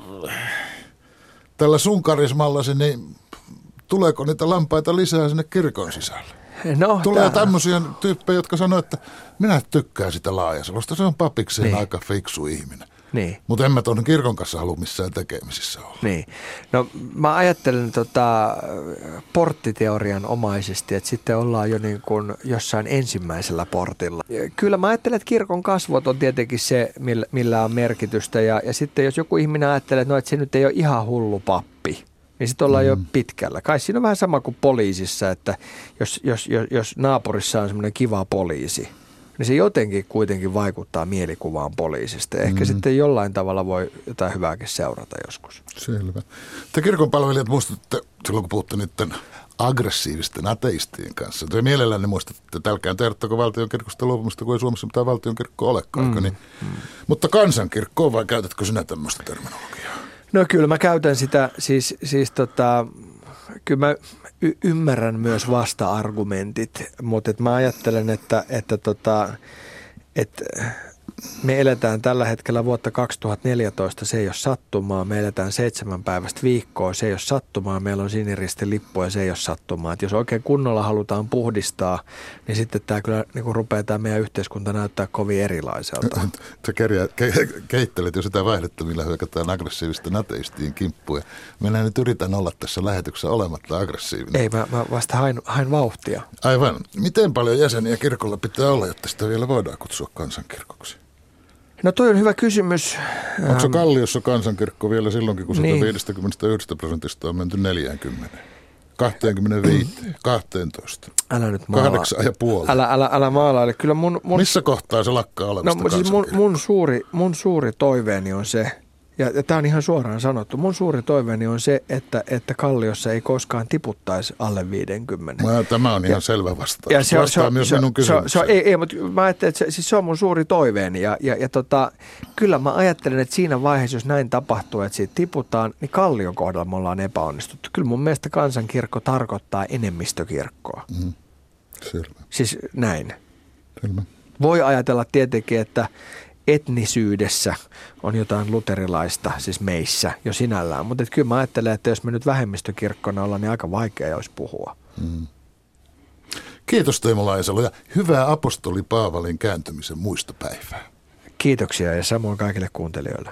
tällä sun karismallasi, niin tuleeko niitä lampaita lisää sinne kirkon sisälle? No, tulee tämmöisiä tyyppejä, jotka sanoo, että minä tykkään sitä Laajasalosta, se on papikseen niin. aika fiksu ihminen. Niin. Mutta en mä tuon kirkon kanssa halua missään tekemisissä olla. Niin. No mä ajattelen tota, porttiteorian omaisesti, että sitten ollaan jo niin kuin jossain ensimmäisellä portilla. Kyllä mä ajattelen, että kirkon kasvot on tietenkin se, millä, millä on merkitystä. Ja, ja sitten jos joku ihminen ajattelee, että, no, että se nyt ei ole ihan hullu pappi, niin sitten ollaan mm. jo pitkällä. Kai siinä on vähän sama kuin poliisissa, että jos, jos, jos, jos naapurissa on semmoinen kiva poliisi, niin se jotenkin kuitenkin vaikuttaa mielikuvaan poliisista. Ehkä mm. sitten jollain tavalla voi jotain hyvääkin seurata joskus. Selvä. Te kirkon palvelijat muistatte silloin, kun puhutte niiden aggressiivisten ateistien kanssa. Te mielellään muistatte, että älkää tehdäkö valtionkirkosta luopumista, kun ei Suomessa mitään valtionkirkkoa olekaan. Mm. Niin? Mm. Mutta kansankirkkoa, vai käytätkö sinä tämmöistä terminologiaa? No kyllä mä käytän sitä, siis, siis tota, kyllä mä y- ymmärrän myös vasta-argumentit, mutta et mä ajattelen, että, että, tota, että me eletään tällä hetkellä vuotta kaksituhattaneljätoista, se ei ole sattumaa, me eletään seitsemän päivästä viikkoa, se ei ole sattumaa, meillä on siniristin lippu ja se ei ole sattumaa. Et jos oikein kunnolla halutaan puhdistaa, niin sitten tämä kyllä niin kuin rupeaa tämä meidän yhteiskunta näyttää kovin erilaiselta. Sä kerjää, ke- keittelet jo sitä vaihdetta, millä hyökätään aggressiivisten ateistien kimppuja. Minä nyt yritän olla tässä lähetyksessä olematta aggressiivinen. Ei, mä, mä vasta hain, hain vauhtia. Aivan. Miten paljon jäseniä kirkolla pitää olla, jotta sitä vielä voidaan kutsua kansankirkoksi? No toi on hyvä kysymys. Onko se Kalliossa kansankirkko vielä silloinkin, kun niin. sata viisikymmentäyksi prosentista on menty neljäkymmentä? kaksikymmentäviisi, kaksitoista, älä nyt maala. kahdeksan ja puoli. Älä, älä, älä maalaile. Kyllä mun, mun, missä kohtaa se lakkaa olemasta no, siis mun, mun, suuri, mun suuri toiveeni on se, ja, ja tämä on ihan suoraan sanottu, mun suuri toiveeni on se, että, että Kalliossa ei koskaan tiputtaisi alle viisikymmentä. Mä, tämä on ihan ja, selvä vastaus. Ja se on, Vastaa se, myös se, minun kysymykseen. Se, se, ei, ei, mutta mä ajattelen, että se, siis se on mun suuri toiveeni. Ja, ja, ja tota, kyllä mä ajattelen, että siinä vaiheessa, jos näin tapahtuu, että siitä tiputaan, niin Kallion kohdalla me ollaan epäonnistuttu. Kyllä mun mielestä kansankirkko tarkoittaa enemmistökirkkoa. Mm, selvä. Siis näin. Selvä. Voi ajatella tietenkin, että etnisyydessä on jotain luterilaista, siis meissä jo sinällään. Mutta kyllä mä ajattelen, että jos me nyt vähemmistökirkkona ollaan, niin aika vaikea olisi puhua. Hmm. Kiitos Teemu Laajasalo ja hyvää apostoli Paavalin kääntymisen muistopäivää. Kiitoksia ja samoin kaikille kuuntelijoille.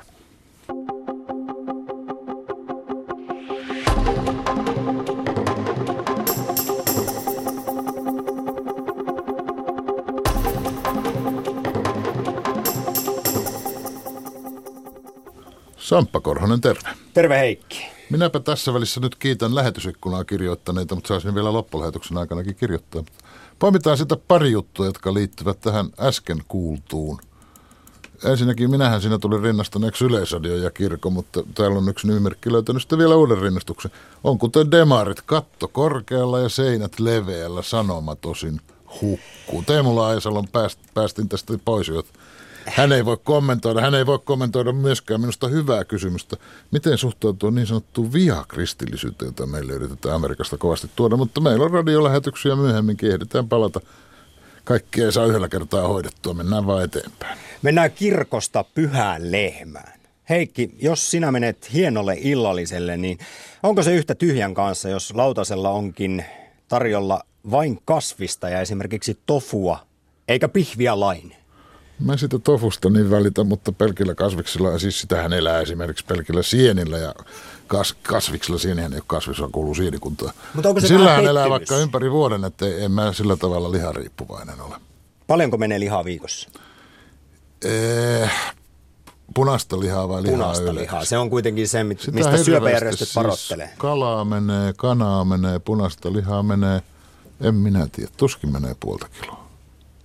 Samppa Korhonen, terve. Terve Heikki. Minäpä tässä välissä nyt kiitän lähetysikkunaa kirjoittaneita, mutta saisin vielä loppulähetyksen aikanakin kirjoittaa. Poimitaan sitä pari juttua, jotka liittyvät tähän äsken kuultuun. Ensinnäkin minähän siinä tuli rinnastaneeksi Yleisradio ja kirkko, mutta täällä on yksi nimimerkki löytänyt sitten vielä uuden rinnastuksen. On kuten demarit, katto korkealla ja seinät leveällä, sanoma tosin hukkuu. Teemu Laajasalon pääst, päästin tästä pois, jotta hän ei voi kommentoida, hän ei voi kommentoida myöskään minusta hyvää kysymystä. Miten suhtautuu niin sanottuun vihakristillisyyteen, jota meille yritetään Amerikasta kovasti tuoda, mutta meillä on radiolähetyksiä myöhemminkin, ehditään palata. Kaikkea ei saa yhdellä kertaa hoidettua, mennään vaan eteenpäin. Mennään kirkosta pyhään lehmään. Heikki, jos sinä menet hienolle illalliselle, niin onko se yhtä tyhjän kanssa, jos lautasella onkin tarjolla vain kasvista ja esimerkiksi tofua, eikä pihviä lain? Mä sitä tofusta niin välitän, mutta pelkillä kasviksilla, siis sitähän elää esimerkiksi pelkillä sienillä ja kas, kasviksilla, sienihän ei ole kasvissa, kuuluu sienikuntaan. Sillähän elää vaikka ympäri vuoden, että en mä sillä tavalla lihariippuvainen ole. Paljonko menee lihaa viikossa? Eh, punaista lihaa vai lihaa Punaista yleensä? lihaa, se on kuitenkin se, mistä syöpäjärjestöt siis parottelee. Kalaa menee, kanaa menee, punaista lihaa menee, en minä tiedä, tuskin menee puolta kiloa.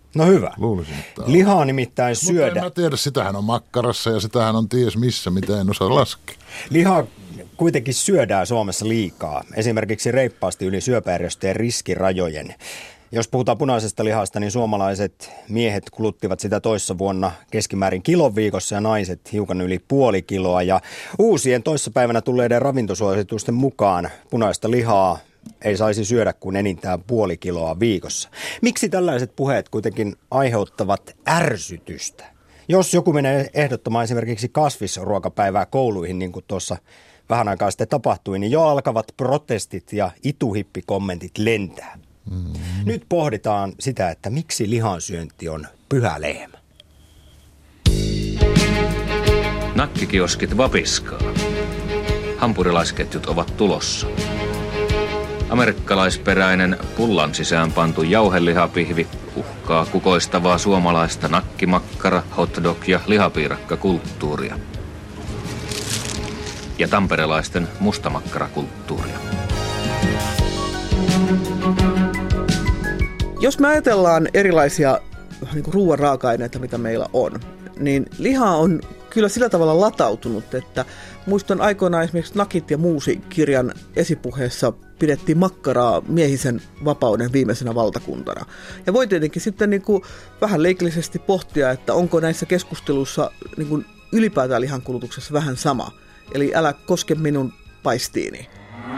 No hyvä. Luulisin, että on. Lihaa nimittäin syödä. Mutta en mä tiedä, sitähän on makkarassa ja sitähän on ties missä, mitä en osaa laskea. Lihaa kuitenkin syödään Suomessa liikaa, esimerkiksi reippaasti yli syöpäjärjestöjen riskirajojen. Jos puhutaan punaisesta lihasta, niin suomalaiset miehet kuluttivat sitä toissa vuonna keskimäärin kilon viikossa ja naiset hiukan yli puoli kiloa. Ja uusien toissapäivänä tulleiden ravintosuositusten mukaan punaista lihaa ei saisi syödä kuin enintään puoli kiloa viikossa. Miksi tällaiset puheet kuitenkin aiheuttavat ärsytystä? Jos joku menee ehdottamaan esimerkiksi kasvisruokapäivää kouluihin, niin kuin tuossa vähän aikaa sitten tapahtui, niin jo alkavat protestit ja ituhippikommentit lentää. Mm-hmm. Nyt pohditaan sitä, että miksi lihansyönti on pyhä lehmä. Nakkikioskit vapiskaa. Hampurilaisketjut ovat tulossa. Amerikkalaisperäinen pullan sisään pantu jauhelihapihvi uhkaa kukoistavaa suomalaista nakkimakkara, hotdog- ja lihapiirakkakulttuuria. Ja tamperelaisten mustamakkarakulttuuria. Jos me ajatellaan erilaisia niin kuin ruoan raaka-aineita, mitä meillä on, niin liha on kyllä sillä tavalla latautunut, että muistan aikoinaan esimerkiksi Nakit ja Muusi-kirjan esipuheessa pidettiin makkaraa miehisen vapauden viimeisenä valtakuntana. Ja voi tietenkin sitten niin kuin vähän leikillisesti pohtia, että onko näissä keskusteluissa niin kuin ylipäätään lihankulutuksessa vähän sama. Eli älä koske minun paistiini.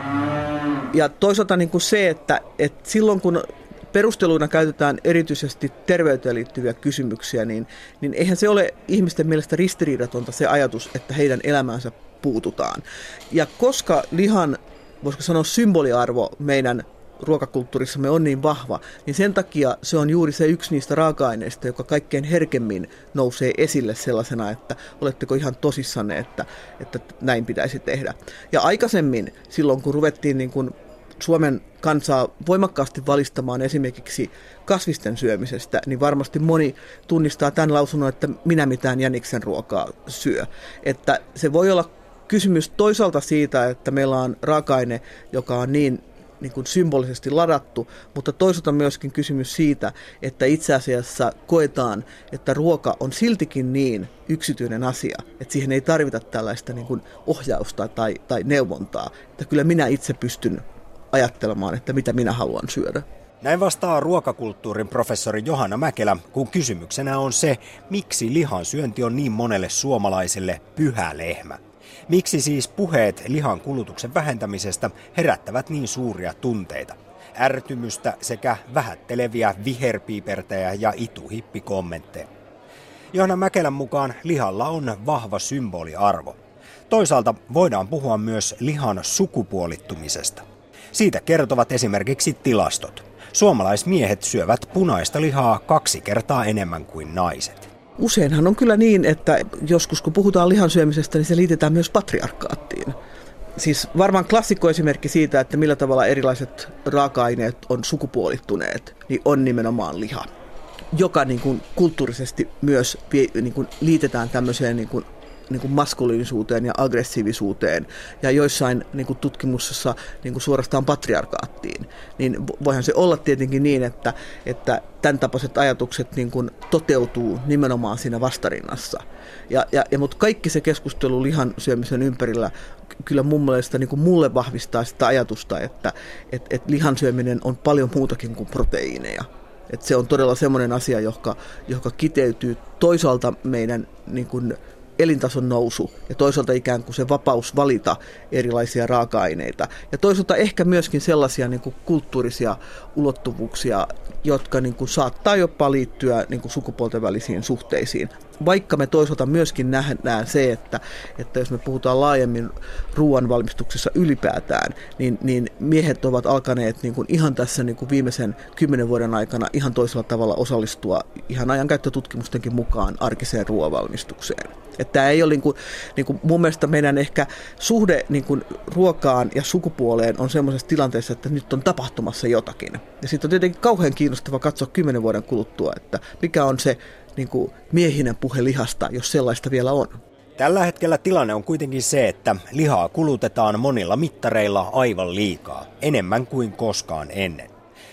Ja toisaalta niin kuin se, että, että silloin kun perusteluina käytetään erityisesti terveyteen liittyviä kysymyksiä, niin, niin eihän se ole ihmisten mielestä ristiriidatonta se ajatus, että heidän elämäänsä puututaan. Ja koska lihan, voisiko sanoa, symboliarvo meidän ruokakulttuurissamme on niin vahva, niin sen takia se on juuri se yksi niistä raaka-aineista, joka kaikkein herkemmin nousee esille sellaisena, että oletteko ihan tosissanne, että, että näin pitäisi tehdä. Ja aikaisemmin, silloin kun ruvettiin niin kuin Suomen kansaa voimakkaasti valistamaan esimerkiksi kasvisten syömisestä, niin varmasti moni tunnistaa tämän lausunnon, että minä mitään jäniksen ruokaa syö. Että se voi olla kysymys toisaalta siitä, että meillä on raaka-aine, joka on niin, niin kuin symbolisesti ladattu, mutta toisaalta myöskin kysymys siitä, että itse asiassa koetaan, että ruoka on siltikin niin yksityinen asia, että siihen ei tarvita tällaista niin kuin ohjausta tai, tai neuvontaa, että kyllä minä itse pystyn ajattelemaan, että mitä minä haluan syödä. Näin vastaa ruokakulttuurin professori Johanna Mäkelä, kun kysymyksenä on se, miksi lihan syönti on niin monelle suomalaiselle pyhä lehmä. Miksi siis puheet lihan kulutuksen vähentämisestä herättävät niin suuria tunteita? Ärtymystä sekä vähätteleviä viherpiipertäjä ja ituhippikommentteja. Johanna Mäkelän mukaan lihalla on vahva symboliarvo. Toisaalta voidaan puhua myös lihan sukupuolittumisesta. Siitä kertovat esimerkiksi tilastot. Suomalaismiehet syövät punaista lihaa kaksi kertaa enemmän kuin naiset. Useinhan on kyllä niin, että joskus kun puhutaan lihan syömisestä, niin se liitetään myös patriarkaattiin. Siis varmaan klassikkoesimerkki siitä, että millä tavalla erilaiset raaka-aineet on sukupuolittuneet, niin on nimenomaan liha, joka niin kuin kulttuurisesti myös niin kuin liitetään tämmöiseen niin kuin niin kuin maskuliinisuuteen ja aggressiivisuuteen ja joissain niin kuin tutkimuksessa niin kuin suorastaan patriarkaattiin, niin voihan se olla tietenkin niin, että, että tämän tapaiset ajatukset niin kuin toteutuu nimenomaan siinä vastarinnassa. Ja, ja, ja, mutta kaikki se keskustelu lihan syömisen ympärillä kyllä mun mielestä niin kuin mulle vahvistaa sitä ajatusta, että et, et lihan syöminen on paljon muutakin kuin proteiineja. Et se on todella semmoinen asia, joka, joka kiteytyy toisaalta meidän niin kuin elintason nousu ja toisaalta ikään kuin se vapaus valita erilaisia raaka-aineita. Ja toisaalta ehkä myöskin sellaisia niin kuin kulttuurisia ulottuvuuksia, jotka niin kuin saattaa jopa liittyä niin kuin sukupuolten välisiin suhteisiin. Vaikka me toisaalta myöskin nähdään se, että, että jos me puhutaan laajemmin ruoan valmistuksessa ylipäätään, niin, niin miehet ovat alkaneet niin kuin ihan tässä niin kuin viimeisen kymmenen vuoden aikana ihan toisella tavalla osallistua ihan ajankäyttötutkimustenkin mukaan arkiseen ruoanvalmistukseen. Että tämä ei ole niin kuin, niin kuin mun mielestä meidän ehkä suhde niin kuin ruokaan ja sukupuoleen on semmoisessa tilanteessa, että nyt on tapahtumassa jotakin. Ja sitten on tietenkin kauhean kiinnostava katsoa kymmenen vuoden kuluttua, että mikä on se niin kuin miehinen puhe lihasta, jos sellaista vielä on. Tällä hetkellä tilanne on kuitenkin se, että lihaa kulutetaan monilla mittareilla aivan liikaa, enemmän kuin koskaan ennen.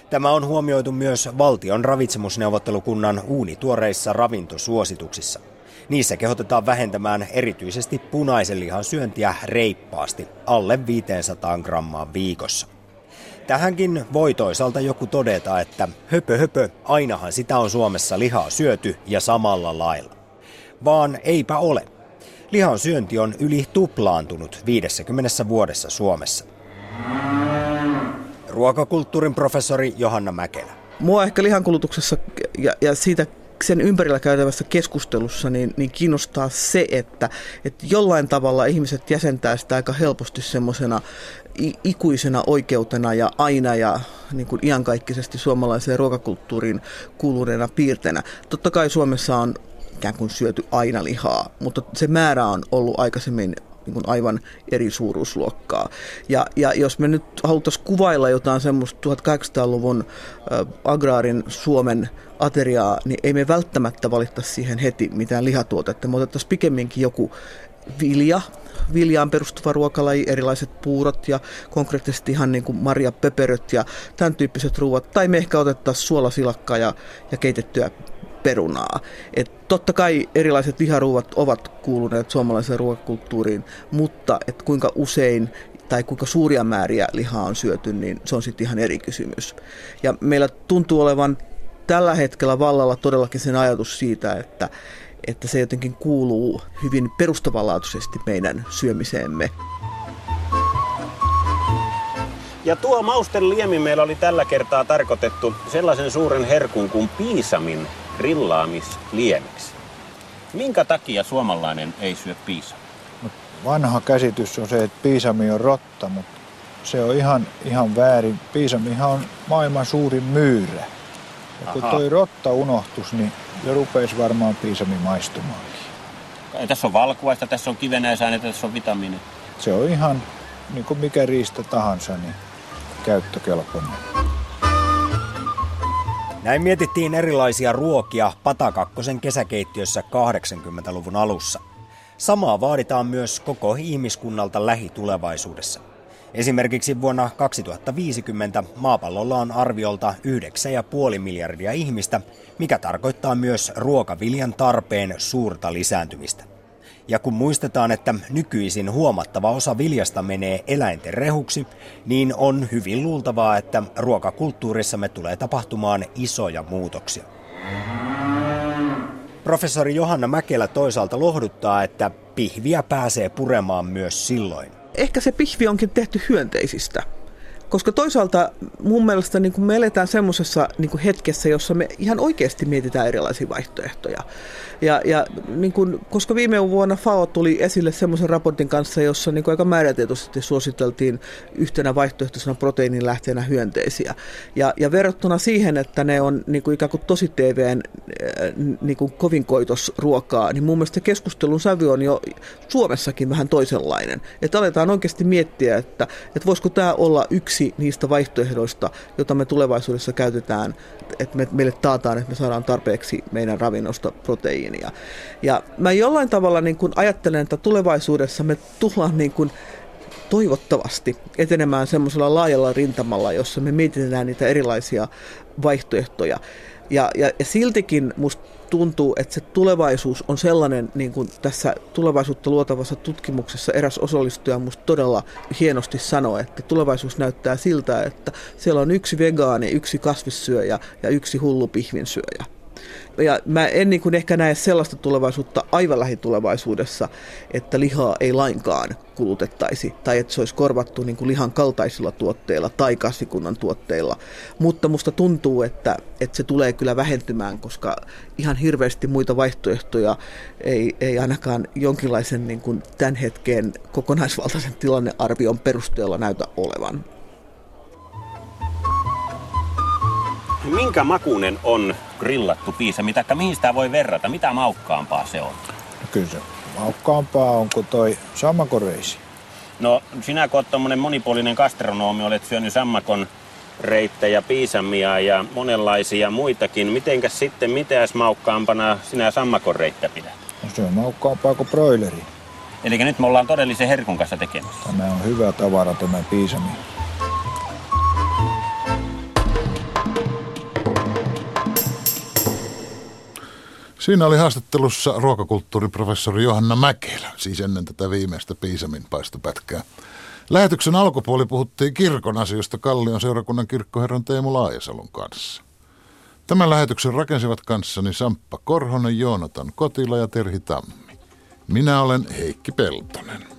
Tämä on huomioitu myös valtion ravitsemusneuvottelukunnan uunituoreissa ravintosuosituksissa. Niissä kehotetaan vähentämään erityisesti punaisen lihan syöntiä reippaasti, alle viisisataa grammaa viikossa. Tähänkin voi toisaalta joku todeta, että höpö höpö, ainahan sitä on Suomessa lihaa syöty ja samalla lailla. Vaan eipä ole. Lihan syönti on yli tuplaantunut viidessäkymmenessä vuodessa Suomessa. Ruokakulttuurin professori Johanna Mäkelä. Mua ehkä lihankulutuksessa ja, ja siitä sen ympärillä käytävässä keskustelussa niin, niin kiinnostaa se, että, että jollain tavalla ihmiset jäsentää sitä aika helposti semmoisena ikuisena oikeutena ja aina ja niin kuin iankaikkisesti suomalaiseen ruokakulttuuriin kuuluneena piirteenä. Totta kai Suomessa on ikään kuin syöty aina lihaa, mutta se määrä on ollut aikaisemmin niin kuin aivan eri suuruusluokkaa. Ja, ja jos me nyt haluttaisiin kuvailla jotain semmoista tuhatkahdeksansataaluvun äh, agraarin Suomen ateriaa, niin ei me välttämättä valittaisi siihen heti mitään lihatuotetta. Me otettaisiin pikemminkin joku vilja, viljaan perustuva ruokalaji, erilaiset puurot ja konkreettisesti ihan niin kuin marjapöperöt ja tämän tyyppiset ruuat. Tai me ehkä otettaisiin suolasilakkaa ja, ja keitettyä perunaa. Et totta kai erilaiset liharuuvat ovat kuuluneet suomalaiseen ruokakulttuuriin, mutta et kuinka usein tai kuinka suuria määriä lihaa on syöty, niin se on sitten ihan eri kysymys. Ja meillä tuntuu olevan tällä hetkellä vallalla todellakin sen ajatus siitä, että, että se jotenkin kuuluu hyvin perustavanlaatuisesti meidän syömiseemme. Ja tuo mausteliemi meillä oli tällä kertaa tarkoitettu sellaisen suuren herkun kuin piisamin grillaamisliemiksi. Minkä takia suomalainen ei syö piisamia? Vanha käsitys on se, että piisami on rotta, mutta se on ihan, ihan väärin. Piisamihan on maailman suurin myyrä. Ja kun toi rotta unohtus, niin jo rupeisi varmaan piisami maistumaankin. Tässä on valkuaista, tässä on kivenäisaineita, tässä on vitamiini. Se on ihan niin kuin mikä riista tahansa, niin käyttökelpoinen. Näin mietittiin erilaisia ruokia Patakakkosen kesäkeittiössä kahdeksankymmentäluvun alussa. Samaa vaaditaan myös koko ihmiskunnalta lähitulevaisuudessa. Esimerkiksi vuonna kaksituhattaviisikymmentä maapallolla on arviolta yhdeksän pilkku viisi miljardia ihmistä, mikä tarkoittaa myös ruokaviljan tarpeen suurta lisääntymistä. Ja kun muistetaan, että nykyisin huomattava osa viljasta menee eläinten rehuksi, niin on hyvin luultavaa, että ruokakulttuurissamme tulee tapahtumaan isoja muutoksia. Professori Johanna Mäkelä toisaalta lohduttaa, että pihviä pääsee puremaan myös silloin. Ehkä se pihvi onkin tehty hyönteisistä. Koska toisaalta mun mielestä niin me eletään semmoisessa niin hetkessä, jossa me ihan oikeasti mietitään erilaisia vaihtoehtoja. Ja, ja niin kuin, koska viime vuonna F A O tuli esille semmoisen raportin kanssa, jossa niin aika määrätietoisesti suositeltiin yhtenä vaihtoehtoisena proteiinin lähteenä hyönteisiä. Ja, ja verrattuna siihen, että ne on niin kuin ikään kuin tosi T V:n niin kuin kovinkoitosruokaa, niin mun mielestä keskustelun sävy on jo Suomessakin vähän toisenlainen. Että aletaan oikeasti miettiä, että, että voisiko tämä olla yksi niistä vaihtoehdoista, jota me tulevaisuudessa käytetään, että me, meille taataan, että me saadaan tarpeeksi meidän ravinnosta proteiinia. Ja mä jollain tavalla niin kuin ajattelen, että tulevaisuudessa me tullaan niin kuin toivottavasti etenemään semmoisella laajalla rintamalla, jossa me mietitään niitä erilaisia vaihtoehtoja. Ja, ja, ja siltikin musta tuntuu, että se tulevaisuus on sellainen, niin kuin tässä tulevaisuutta luotavassa tutkimuksessa eräs osallistuja musta todella hienosti sanoi, että tulevaisuus näyttää siltä, että siellä on yksi vegaani, yksi kasvissyöjä ja yksi hullu pihvinsyöjä. Ja mä en niin kuin ehkä näe sellaista tulevaisuutta aivan lähitulevaisuudessa, että lihaa ei lainkaan kulutettaisi tai että se olisi korvattu niin kuin lihan kaltaisilla tuotteilla tai kasvikunnan tuotteilla. Mutta musta tuntuu, että, että se tulee kyllä vähentymään, koska ihan hirveästi muita vaihtoehtoja ei, ei ainakaan jonkinlaisen niin kuin tämän hetken kokonaisvaltaisen tilannearvion perusteella näytä olevan. Minkä makuinen on grillattu piisami, taikka mihin sitä voi verrata? Mitä maukkaampaa se on? No kyllä se maukkaampaa on kuin toi sammakonreisi. No sinä kun olet tommonen monipuolinen gastronomi, olet syönyt sammakon reittejä, piisamia ja monenlaisia muitakin. Mitenkäs sitten, mitäs maukkaampana sinä sammakon reittä pidät? No se on maukkaampaa kuin broileri. Eli nyt me ollaan todellisen herkun kanssa tekemässä. Tämä on hyvä tavara tämä piisami. Siinä oli haastattelussa ruokakulttuuriprofessori Johanna Mäkelä, siis ennen tätä viimeistä Piisamin paistopätkää. Lähetyksen alkupuoli puhuttiin kirkon asioista Kallion seurakunnan kirkkoherran Teemu Laajasalon kanssa. Tämän lähetyksen rakensivat kanssani Samppa Korhonen, Joonatan Kotila ja Terhi Tammi. Minä olen Heikki Peltonen.